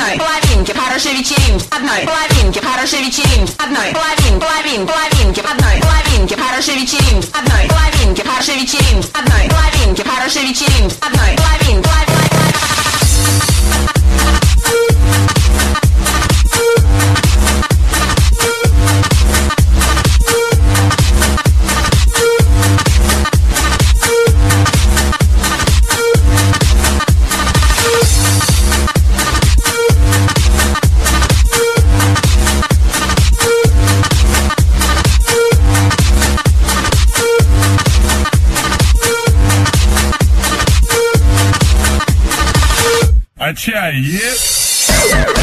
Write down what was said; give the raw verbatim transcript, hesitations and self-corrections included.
одной половинки хорошей вечеринки, одной половинки хорошей вечеринки, одной половин, половин, половинки, одной половинки хорошей вечеринки, одной половинки хорошей вечеринки, одной половинки хорошей вечеринки, одной половин, половин. А чай есть?